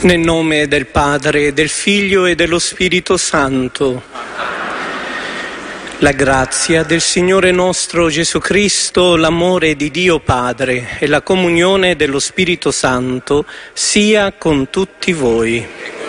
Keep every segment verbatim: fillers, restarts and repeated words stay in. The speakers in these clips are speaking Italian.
Nel nome del Padre, del Figlio e dello Spirito Santo. La grazia del Signore nostro Gesù Cristo, l'amore di Dio Padre e la comunione dello Spirito Santo sia con tutti voi.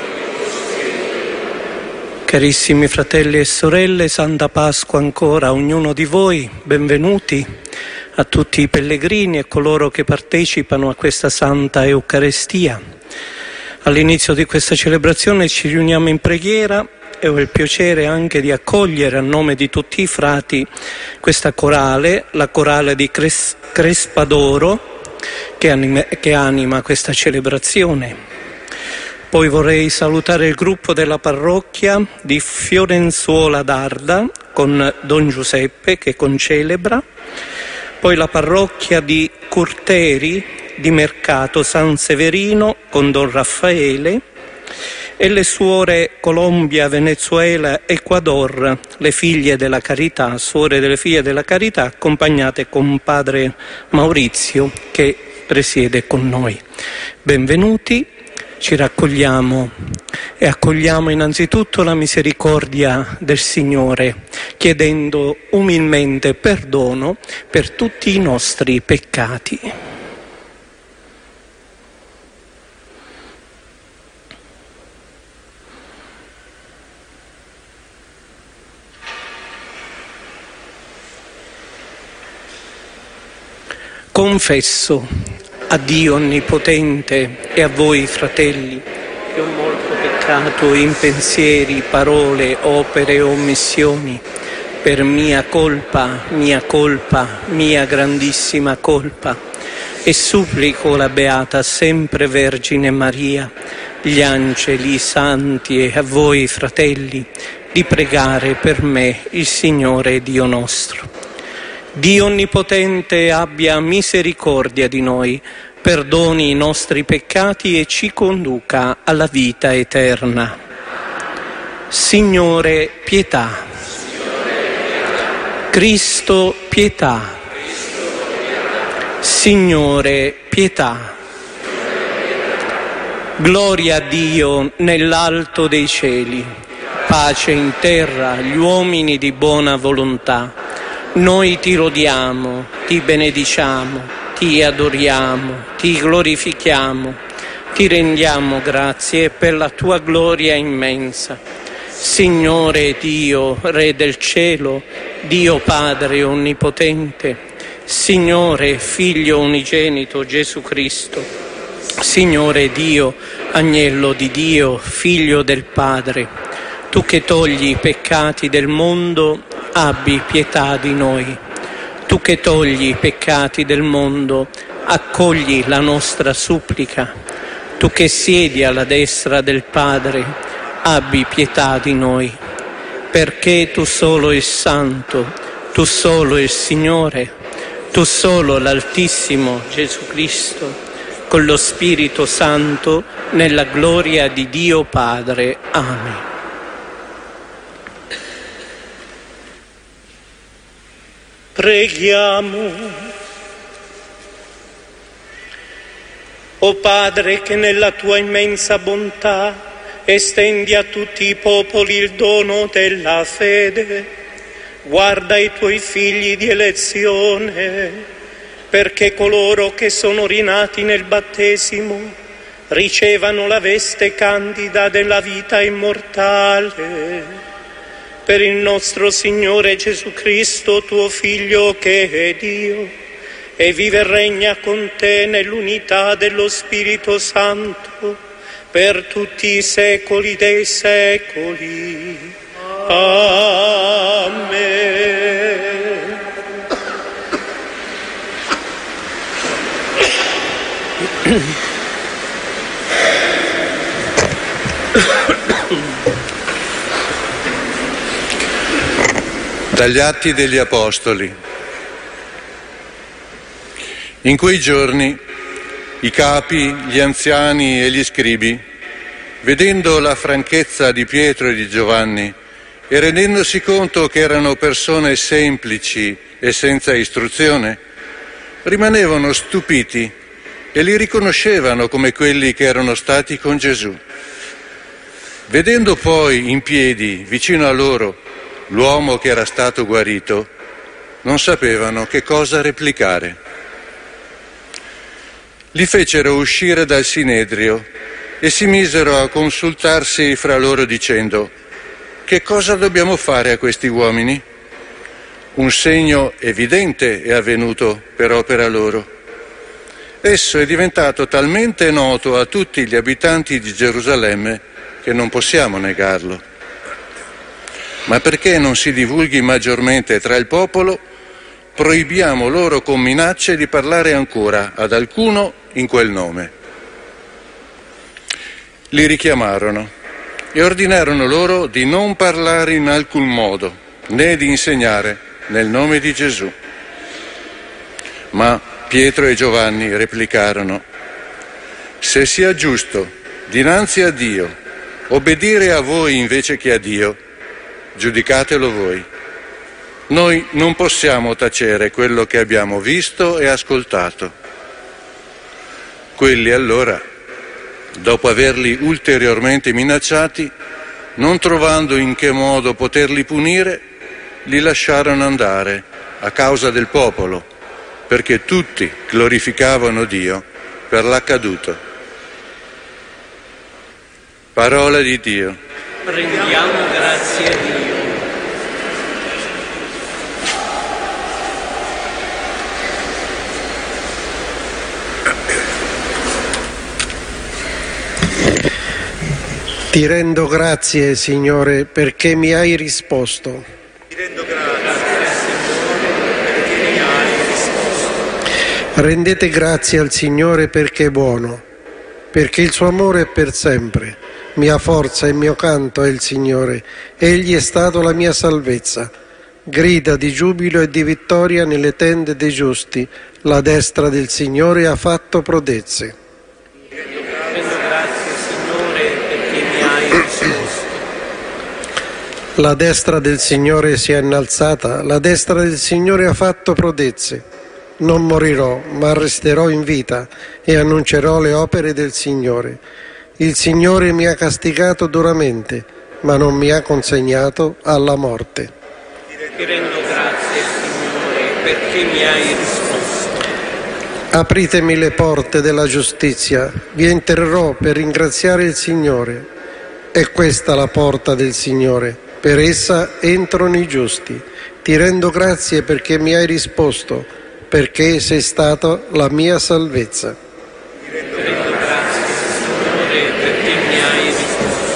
Carissimi fratelli e sorelle, Santa Pasqua ancora a ognuno di voi, benvenuti a tutti i pellegrini e coloro che partecipano a questa Santa Eucaristia. All'inizio di questa celebrazione ci riuniamo in preghiera e ho il piacere anche di accogliere a nome di tutti i frati questa corale, la corale di Cres- Crespadoro, che anima, che anima questa celebrazione. Poi vorrei salutare il gruppo della parrocchia di Fiorenzuola d'Arda con Don Giuseppe che concelebra, poi la parrocchia di Curteri di Mercato San Severino con Don Raffaele e le suore Colombia, Venezuela, Ecuador, le figlie della carità, suore delle figlie della carità, accompagnate con padre Maurizio che presiede con noi. Benvenuti, ci raccogliamo e accogliamo innanzitutto la misericordia del Signore, chiedendo umilmente perdono per tutti i nostri peccati. Confesso a Dio Onnipotente e a voi, fratelli, che ho molto peccato in pensieri, parole, opere e omissioni, per mia colpa, mia colpa, mia grandissima colpa, e supplico la Beata Sempre Vergine Maria, gli angeli, i santi e a voi, fratelli, di pregare per me il Signore Dio nostro. Dio Onnipotente abbia misericordia di noi, perdoni i nostri peccati e ci conduca alla vita eterna. Signore, pietà. Cristo, pietà. Signore, pietà. Gloria a Dio nell'alto dei cieli, pace in terra agli uomini di buona volontà. Noi ti lodiamo, ti benediciamo, ti adoriamo, ti glorifichiamo, ti rendiamo grazie per la tua gloria immensa. Signore Dio, Re del cielo, Dio Padre Onnipotente, Signore Figlio Unigenito Gesù Cristo, Signore Dio, Agnello di Dio, Figlio del Padre, tu che togli i peccati del mondo, abbi pietà di noi. Tu che togli i peccati del mondo, accogli la nostra supplica. Tu che siedi alla destra del Padre, abbi pietà di noi. Perché tu solo il Santo, tu solo il Signore, tu solo l'Altissimo Gesù Cristo, con lo Spirito Santo, nella gloria di Dio Padre. Amen. Preghiamo. O Padre, che nella tua immensa bontà estendi a tutti i popoli il dono della fede, guarda i tuoi figli di elezione, perché coloro che sono rinati nel battesimo ricevano la veste candida della vita immortale. Per il nostro Signore Gesù Cristo, tuo Figlio, che è Dio, e vive e regna con te nell'unità dello Spirito Santo, per tutti i secoli dei secoli. Amen. Dagli Atti degli Apostoli. In quei giorni i capi, gli anziani e gli scribi, vedendo la franchezza di Pietro e di Giovanni e rendendosi conto che erano persone semplici e senza istruzione, rimanevano stupiti e li riconoscevano come quelli che erano stati con Gesù. Vedendo poi in piedi, vicino a loro, l'uomo che era stato guarito, non sapevano che cosa replicare. Li fecero uscire dal Sinedrio e si misero a consultarsi fra loro dicendo: che cosa dobbiamo fare a questi uomini? Un segno evidente è avvenuto per opera loro. Esso è diventato talmente noto a tutti gli abitanti di Gerusalemme che non possiamo negarlo. Ma perché non si divulghi maggiormente tra il popolo, proibiamo loro con minacce di parlare ancora ad alcuno in quel nome. Li richiamarono e ordinarono loro di non parlare in alcun modo, né di insegnare nel nome di Gesù. Ma Pietro e Giovanni replicarono: se sia giusto dinanzi a Dio obbedire a voi invece che a Dio, giudicatelo voi. Noi non possiamo tacere quello che abbiamo visto e ascoltato. Quelli allora, dopo averli ulteriormente minacciati, non trovando in che modo poterli punire, li lasciarono andare a causa del popolo, perché tutti glorificavano Dio per l'accaduto. Parola di Dio. Rendiamo grazie a Dio. Ti rendo grazie, Signore, perché mi hai risposto. Ti rendo grazie, Signore, perché mi hai risposto. Rendete grazie al Signore perché è buono, perché il suo amore è per sempre. Mia forza e il mio canto è il Signore, Egli è stato la mia salvezza. Grida di giubilo e di vittoria nelle tende dei giusti, la destra del Signore ha fatto prodezze. Rendo grazie, Signore, perché mi hai risposto. La destra del Signore si è innalzata, la destra del Signore ha fatto prodezze. Non morirò, ma resterò in vita e annuncerò le opere del Signore. Il Signore mi ha castigato duramente, ma non mi ha consegnato alla morte. Ti rendo grazie, Signore, perché mi hai risposto. Apritemi le porte della giustizia, vi entrerò per ringraziare il Signore. È questa la porta del Signore, per essa entrano i giusti. Ti rendo grazie perché mi hai risposto, perché sei stata la mia salvezza. Ti rendo grazie, Signore, perché mi hai risposto.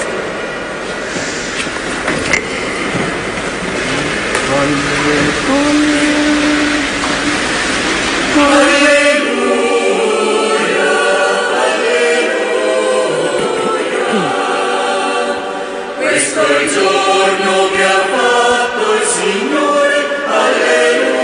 Questo è il giorno che ha fatto il Signore, alleluia.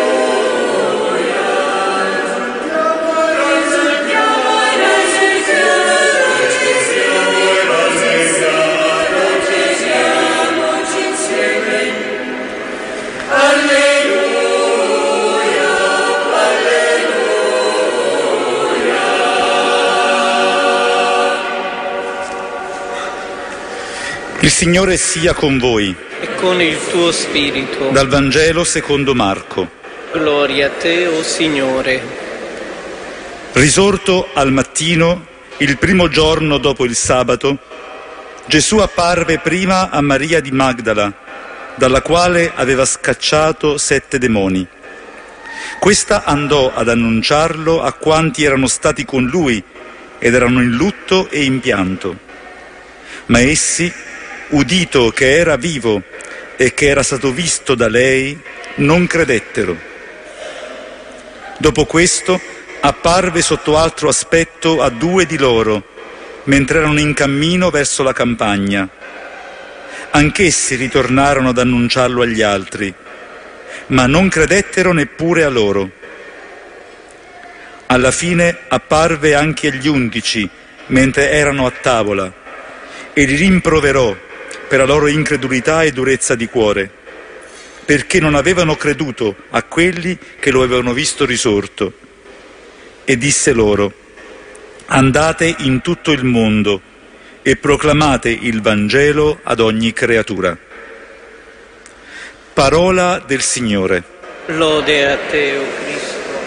Il Signore sia con voi. E con il tuo spirito. Dal Vangelo secondo Marco. Gloria a te, o Signore. Risorto al mattino, il primo giorno dopo il sabato, Gesù apparve prima a Maria di Magdala, dalla quale aveva scacciato sette demoni. Questa andò ad annunciarlo a quanti erano stati con lui ed erano in lutto e in pianto. Ma essi, udito che era vivo e che era stato visto da lei, non credettero. Dopo questo apparve sotto altro aspetto a due di loro, mentre erano in cammino verso la campagna. Anch'essi ritornarono ad annunciarlo agli altri, ma non credettero neppure a loro. Alla fine apparve anche agli undici, mentre erano a tavola, e li rimproverò per la loro incredulità e durezza di cuore, perché non avevano creduto a quelli che lo avevano visto risorto. E disse loro: Andate in tutto il mondo e proclamate il Vangelo ad ogni creatura. Parola del Signore. Lode a te, o Cristo.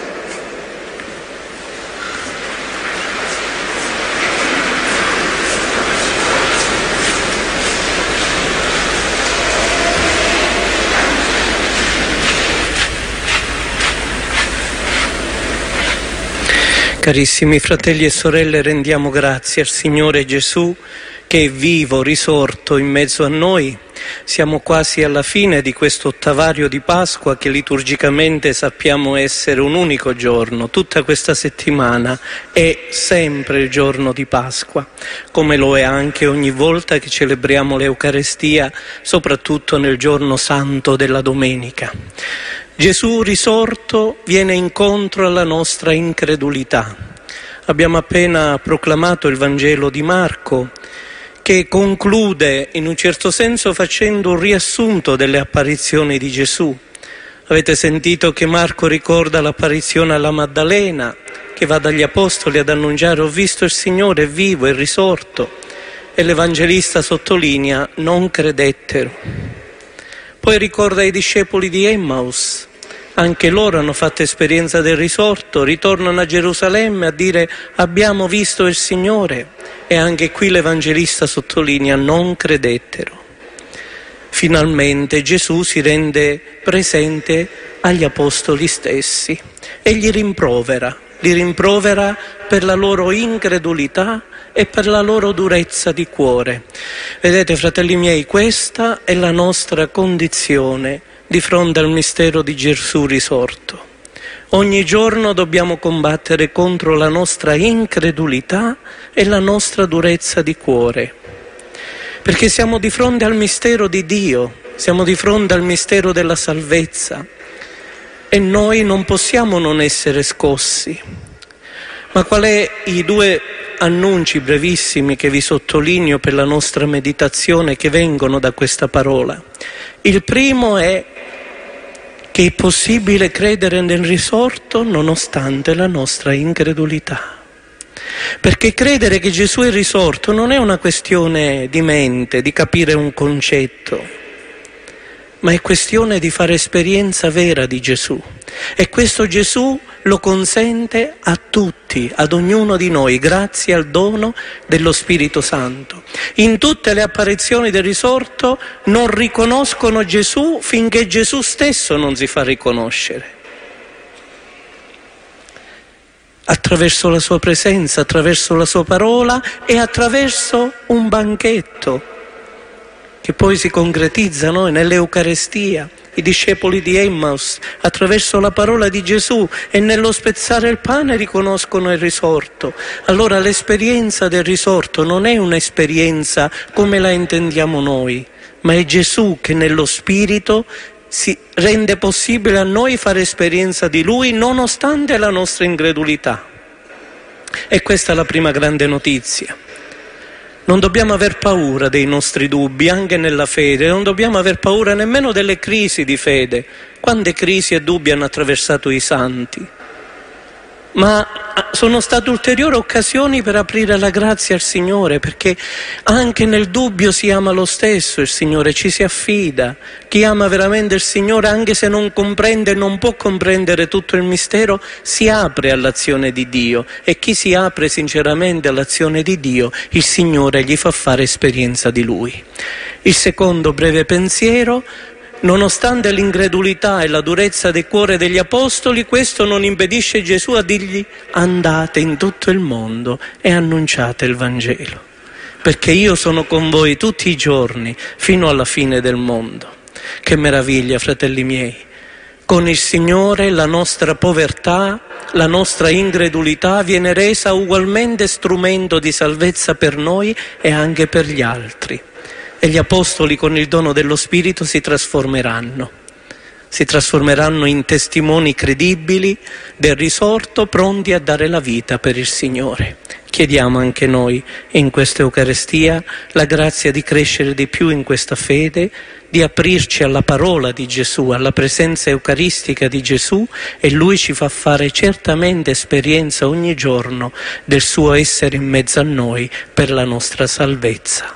Carissimi fratelli e sorelle, rendiamo grazie al Signore Gesù che è vivo, risorto in mezzo a noi. Siamo quasi alla fine di questo ottavario di Pasqua che liturgicamente sappiamo essere un unico giorno. Tutta questa settimana è sempre il giorno di Pasqua, come lo è anche ogni volta che celebriamo l'Eucarestia, soprattutto nel giorno santo della domenica. Gesù risorto viene incontro alla nostra incredulità. Abbiamo appena proclamato il Vangelo di Marco, che conclude in un certo senso facendo un riassunto delle apparizioni di Gesù. Avete sentito che Marco ricorda l'apparizione alla Maddalena, che va dagli apostoli ad annunciare: ho visto il Signore, è vivo, è risorto. E l'Evangelista sottolinea: non credettero. Poi ricorda i discepoli di Emmaus, anche loro hanno fatto esperienza del risorto, ritornano a Gerusalemme a dire: abbiamo visto il Signore, e anche qui l'Evangelista sottolinea: non credettero. Finalmente Gesù si rende presente agli apostoli stessi e li rimprovera, li rimprovera per la loro incredulità e per la loro durezza di cuore. Vedete, fratelli miei, questa è la nostra condizione di fronte al mistero di Gesù risorto. Ogni giorno dobbiamo combattere contro la nostra incredulità e la nostra durezza di cuore, perché siamo di fronte al mistero di Dio, siamo di fronte al mistero della salvezza e noi non possiamo non essere scossi. Ma qual è i due annunci brevissimi che vi sottolineo per la nostra meditazione che vengono da questa parola? Il primo è che è possibile credere nel risorto nonostante la nostra incredulità. Perché credere che Gesù è risorto non è una questione di mente, di capire un concetto, ma è questione di fare esperienza vera di Gesù. E questo Gesù lo consente a tutti, ad ognuno di noi, grazie al dono dello Spirito Santo. In tutte le apparizioni del risorto non riconoscono Gesù finché Gesù stesso non si fa riconoscere. Attraverso la sua presenza, attraverso la sua parola e attraverso un banchetto che poi si concretizza noi nell'Eucarestia. I discepoli di Emmaus, attraverso la parola di Gesù e nello spezzare il pane, riconoscono il risorto. Allora l'esperienza del risorto non è un'esperienza come la intendiamo noi, ma è Gesù che nello Spirito si rende possibile a noi fare esperienza di Lui nonostante la nostra incredulità. E questa è la prima grande notizia. Non dobbiamo aver paura dei nostri dubbi, anche nella fede, non dobbiamo aver paura nemmeno delle crisi di fede. Quante crisi e dubbi hanno attraversato i santi? Ma sono state ulteriori occasioni per aprire la grazia al Signore, perché anche nel dubbio si ama lo stesso il Signore, ci si affida. Chi ama veramente il Signore, anche se non comprende e non può comprendere tutto il mistero, si apre all'azione di Dio, e chi si apre sinceramente all'azione di Dio, il Signore gli fa fare esperienza di Lui. Il secondo breve pensiero: nonostante l'incredulità e la durezza del cuore degli apostoli, questo non impedisce Gesù a dirgli: andate in tutto il mondo e annunciate il Vangelo, perché io sono con voi tutti i giorni fino alla fine del mondo. Che meraviglia, fratelli miei! Con il Signore la nostra povertà, la nostra incredulità viene resa ugualmente strumento di salvezza per noi e anche per gli altri. E gli apostoli con il dono dello Spirito si trasformeranno. si trasformeranno in testimoni credibili del risorto, pronti a dare la vita per il Signore. Chiediamo anche noi in questa Eucaristia la grazia di crescere di più in questa fede, di aprirci alla parola di Gesù, alla presenza eucaristica di Gesù, e Lui ci fa fare certamente esperienza ogni giorno del suo essere in mezzo a noi per la nostra salvezza.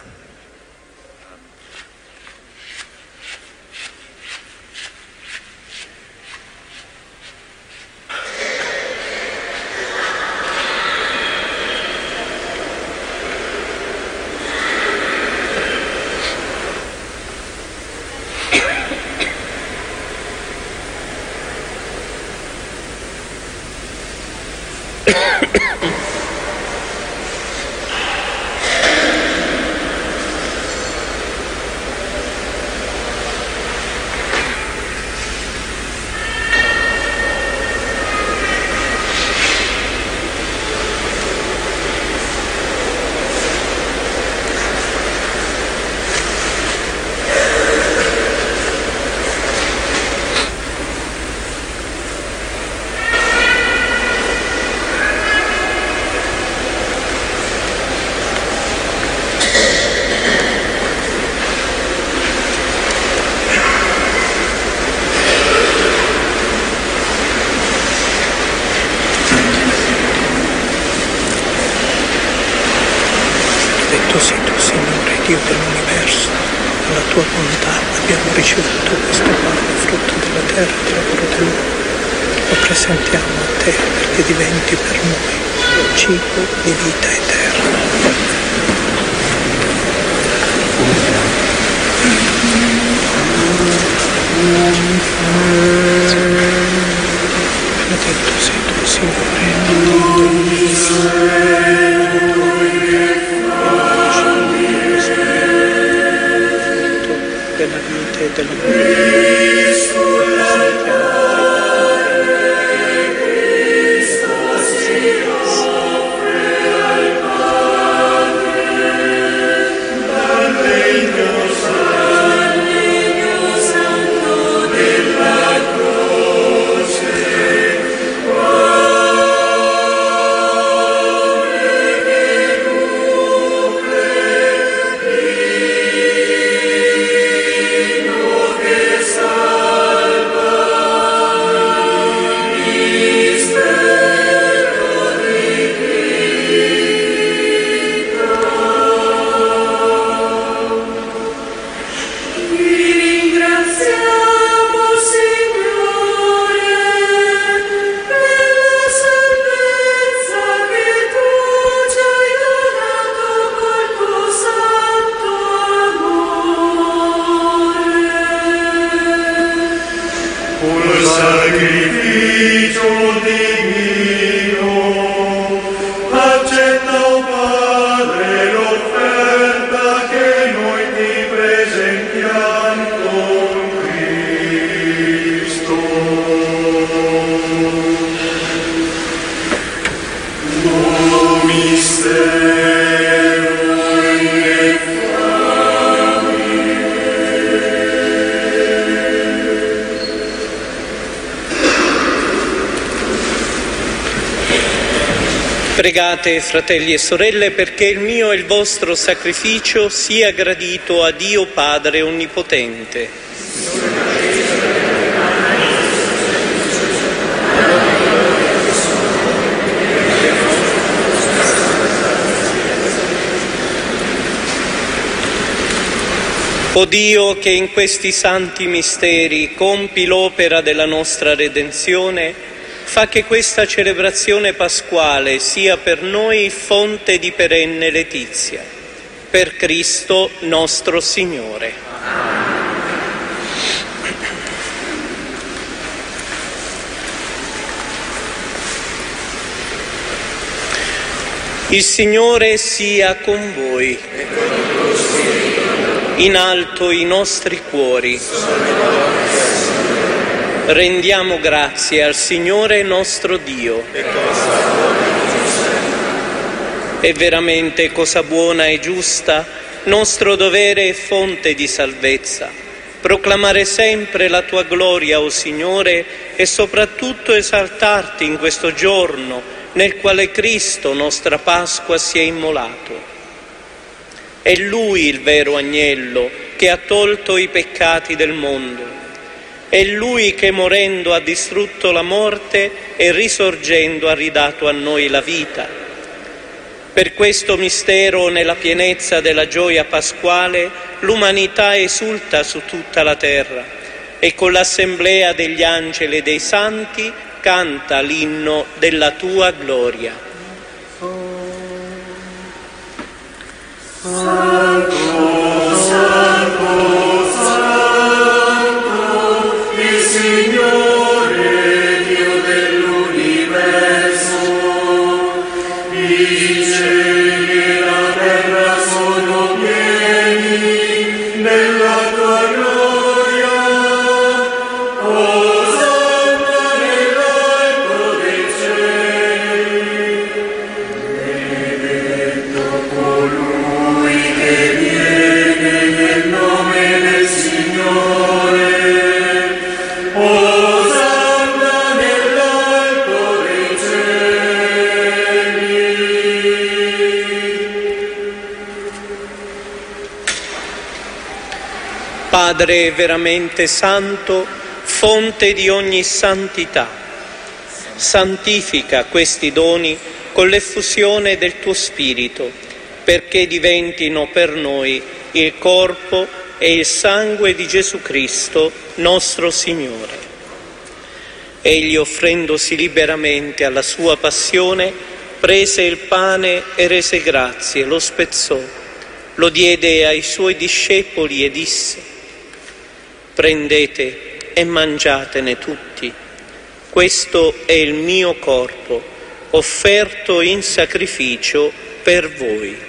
Tu sei tu, Signore, Dio dell'universo, alla tua bontà abbiamo ricevuto questo pane, frutto della terra e del lavoro dell'uomo. Lo presentiamo a te perché diventi per noi cibo di vita eterna. Benedetto sei tu, Signore, Dio dell'universo. Della vita e della Pregate, fratelli e sorelle, perché il mio e il vostro sacrificio sia gradito a Dio Padre Onnipotente. O Dio, che in questi santi misteri compi l'opera della nostra redenzione, fa che questa celebrazione pasquale sia per noi fonte di perenne letizia. Per Cristo nostro Signore. Il Signore sia con voi. In alto i nostri cuori. Rendiamo grazie al Signore nostro Dio. È veramente cosa buona e giusta, nostro dovere e fonte di salvezza, proclamare sempre la tua gloria, o Signore, e soprattutto esaltarti in questo giorno nel quale Cristo, nostra Pasqua, si è immolato. È Lui il vero agnello che ha tolto i peccati del mondo. È Lui che morendo ha distrutto la morte e risorgendo ha ridato a noi la vita. Per questo mistero, nella pienezza della gioia pasquale, l'umanità esulta su tutta la terra e con l'assemblea degli angeli e dei santi canta l'inno della tua gloria. Santo, Santo, Santo, il Signore, Dio dell'universo, i cieli e la terra sono pieni della tua gloria. Osanna nell'alto dei cieli. Benedetto colui che viene nel nome del Signore. Osanna nell'alto dei cieli. Padre veramente santo, fonte di ogni santità, santifica questi doni con l'effusione del tuo Spirito, perché diventino per noi il corpo e il sangue di Gesù Cristo, nostro Signore. Egli, offrendosi liberamente alla sua passione, prese il pane e rese grazie, lo spezzò, lo diede ai suoi discepoli e disse: prendete e mangiatene tutti, questo è il mio corpo, offerto in sacrificio per voi.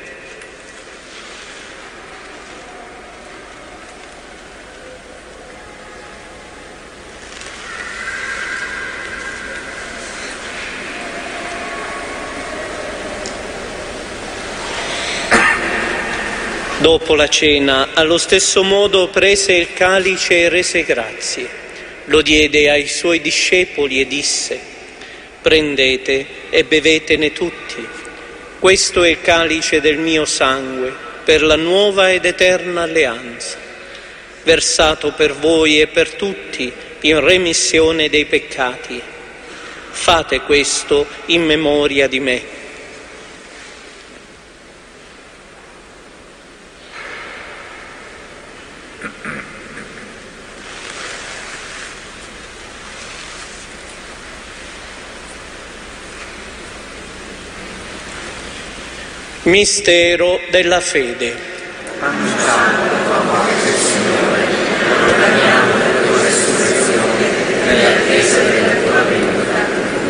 Dopo la cena, allo stesso modo prese il calice e rese grazie, lo diede ai suoi discepoli e disse: prendete e bevetene tutti, questo è il calice del mio sangue, per la nuova ed eterna alleanza, versato per voi e per tutti in remissione dei peccati. Fate questo in memoria di me. Mistero della fede. Annunciamo la tua morte, Signore, proclamiamo la tua resurrezione nell'attesa della tua venuta.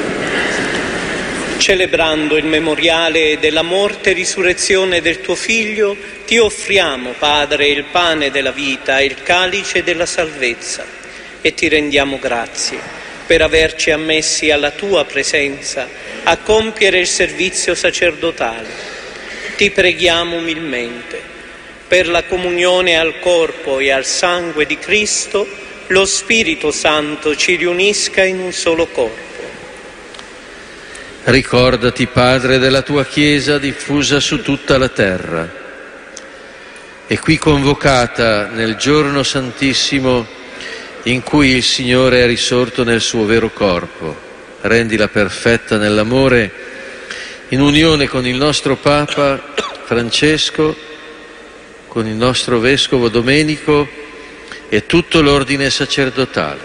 Celebrando il memoriale della morte e risurrezione del tuo Figlio, ti offriamo, Padre, il pane della vita e il calice della salvezza, e ti rendiamo grazie per averci ammessi alla tua presenza a compiere il servizio sacerdotale. Ti preghiamo umilmente, per la comunione al corpo e al sangue di Cristo, lo Spirito Santo ci riunisca in un solo corpo. Ricordati, Padre, della tua Chiesa diffusa su tutta la terra e qui convocata nel giorno santissimo in cui il Signore è risorto nel suo vero corpo. Rendila perfetta nell'amore, in unione con il nostro Papa Francesco, con il nostro Vescovo Domenico e tutto l'ordine sacerdotale.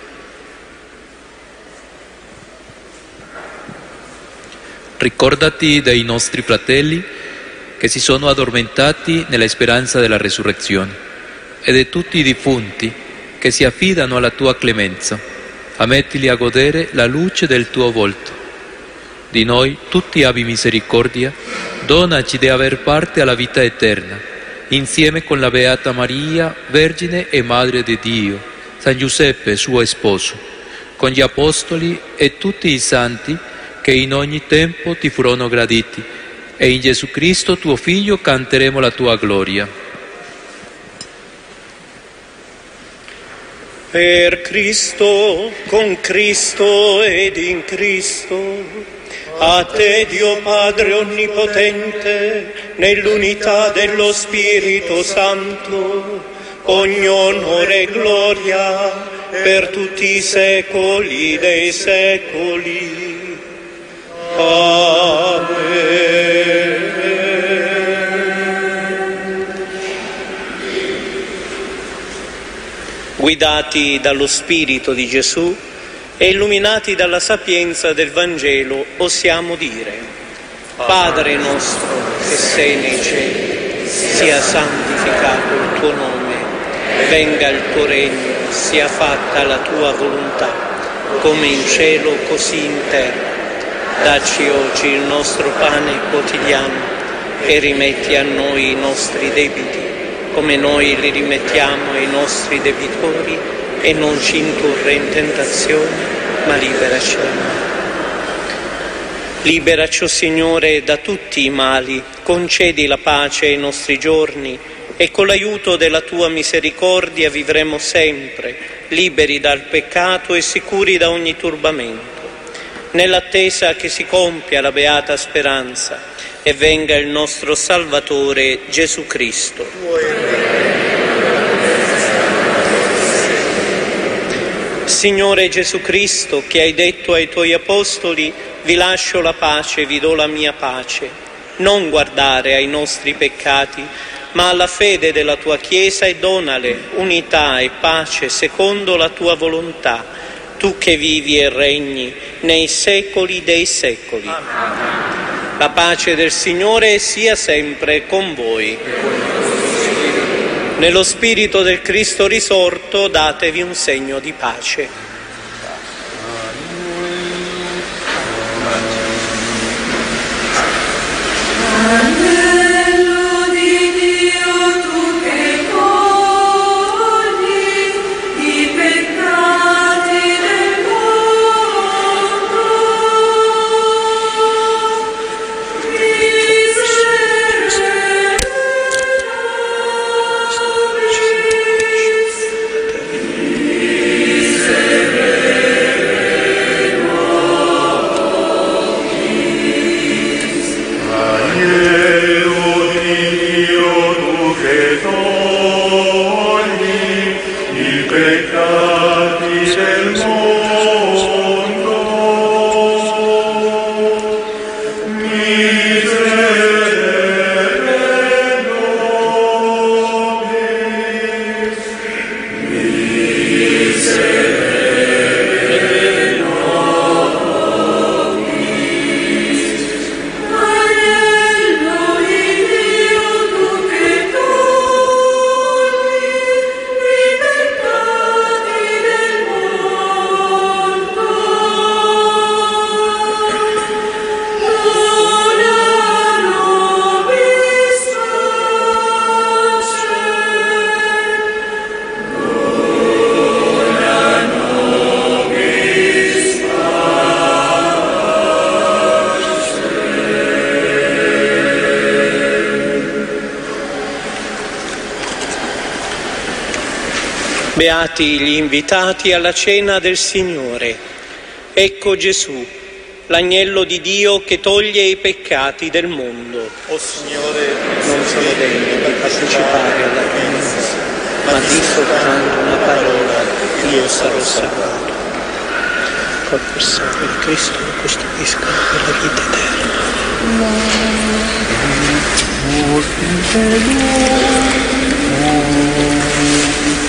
Ricordati dei nostri fratelli che si sono addormentati nella speranza della resurrezione e di tutti i defunti che si affidano alla tua clemenza. Ammettili a godere la luce del tuo volto. Di noi tutti abbi misericordia, donaci di aver parte alla vita eterna, insieme con la Beata Maria, Vergine e Madre di Dio, San Giuseppe suo sposo, con gli Apostoli e tutti i santi che in ogni tempo ti furono graditi, e in Gesù Cristo tuo Figlio canteremo la tua gloria. Per Cristo, con Cristo ed in Cristo, a te Dio Padre Onnipotente, nell'unità dello Spirito Santo, ogni onore e gloria per tutti i secoli dei secoli. Amen. Guidati dallo Spirito di Gesù e illuminati dalla sapienza del Vangelo, possiamo dire: Padre nostro che sei nei cieli, sia santificato il tuo nome, venga il tuo regno, sia fatta la tua volontà, come in cielo così in terra. Dacci oggi il nostro pane quotidiano e rimetti a noi i nostri debiti, come noi li rimettiamo ai nostri debitori, e non ci indurre in tentazione, ma liberaci dal male. Liberaci, o Signore, da tutti i mali, concedi la pace ai nostri giorni e con l'aiuto della Tua misericordia vivremo sempre, liberi dal peccato e sicuri da ogni turbamento. Nell'attesa che si compia la beata speranza e venga il nostro Salvatore Gesù Cristo. Signore Gesù Cristo, che hai detto ai Tuoi Apostoli: vi lascio la pace, vi do la mia pace, non guardare ai nostri peccati, ma alla fede della Tua Chiesa, e donale unità e pace secondo la Tua volontà, Tu che vivi e regni nei secoli dei secoli. La pace del Signore sia sempre con voi. Nello Spirito del Cristo risorto datevi un segno di pace. Beati gli invitati alla cena del Signore. Ecco Gesù, l'agnello di Dio che toglie i peccati del mondo. O Signore, non sono degno di partecipare alla tua messa, ma di soltanto una parola, io sarò salvato. Corpo e sangue di Cristo lo costituiscano per la vita eterna.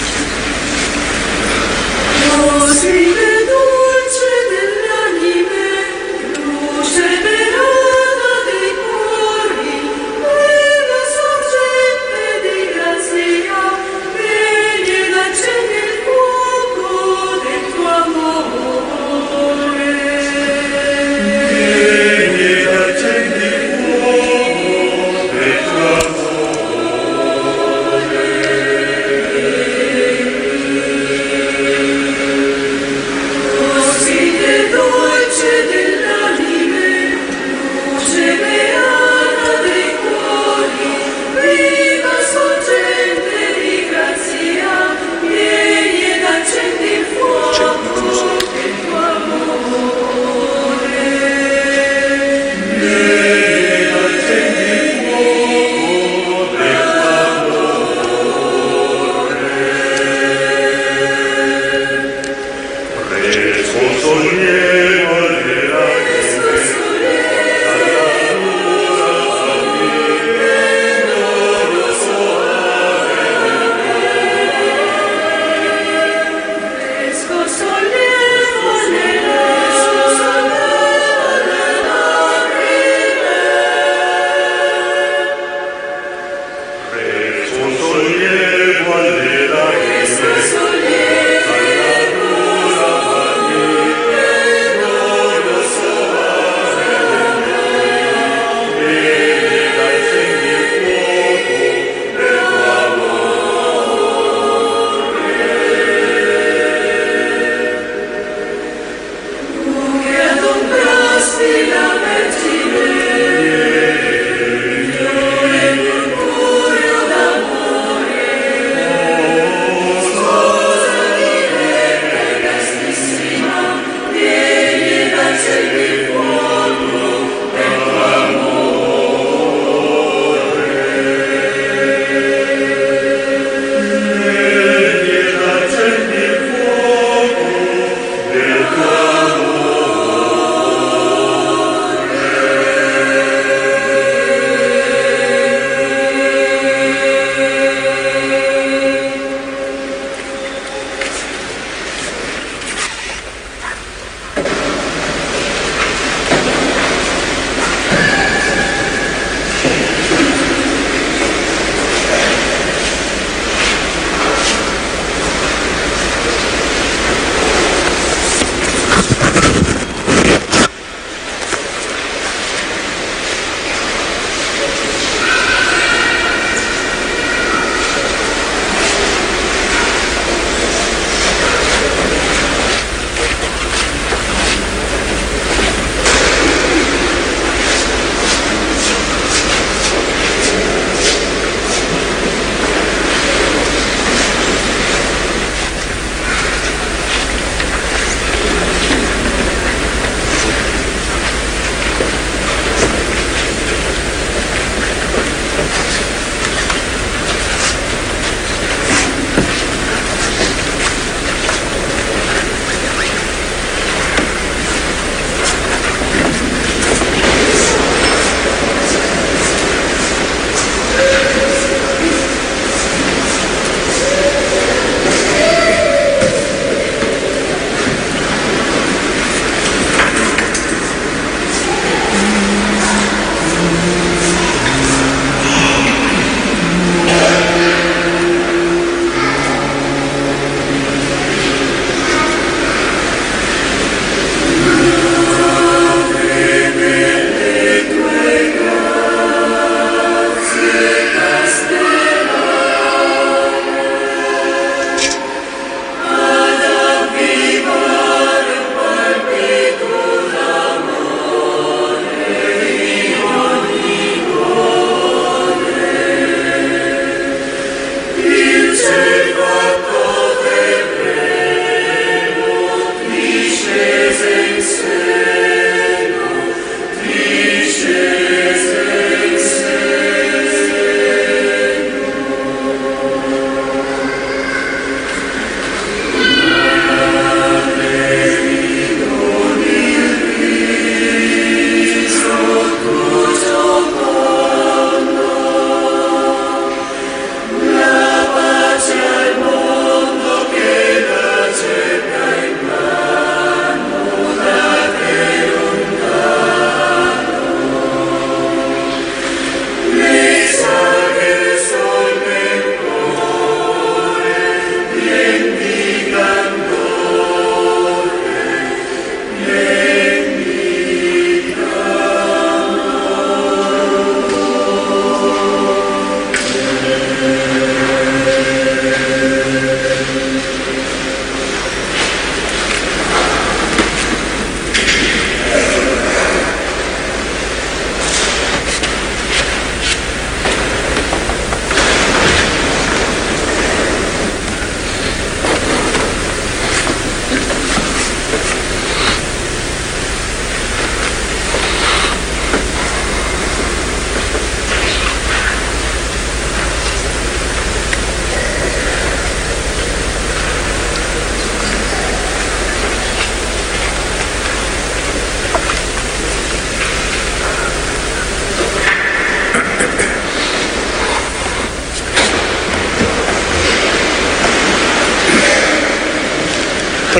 Così dolce dell'anime, luce velata dei cuori, bella sorgente di grazia, vieni ed accendi il fuoco del tuo amore. Vieni ed accendi il fuoco del tuo amore.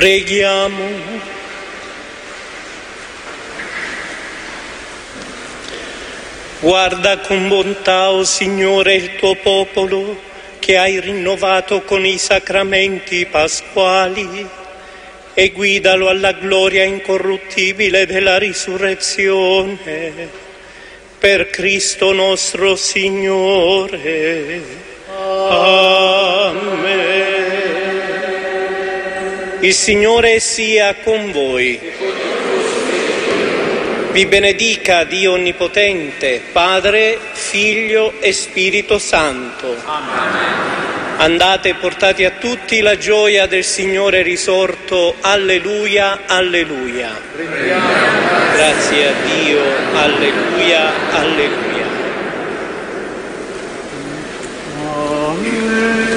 Preghiamo. Guarda con bontà, o Signore, il tuo popolo, che hai rinnovato con i sacramenti pasquali, e guidalo alla gloria incorruttibile della risurrezione. Per Cristo nostro Signore. Amen. Il Signore sia con voi. Vi benedica Dio Onnipotente, Padre, Figlio e Spirito Santo. Amen. Andate e portate a tutti la gioia del Signore risorto. Alleluia, alleluia. Grazie a Dio, alleluia, alleluia. Amen.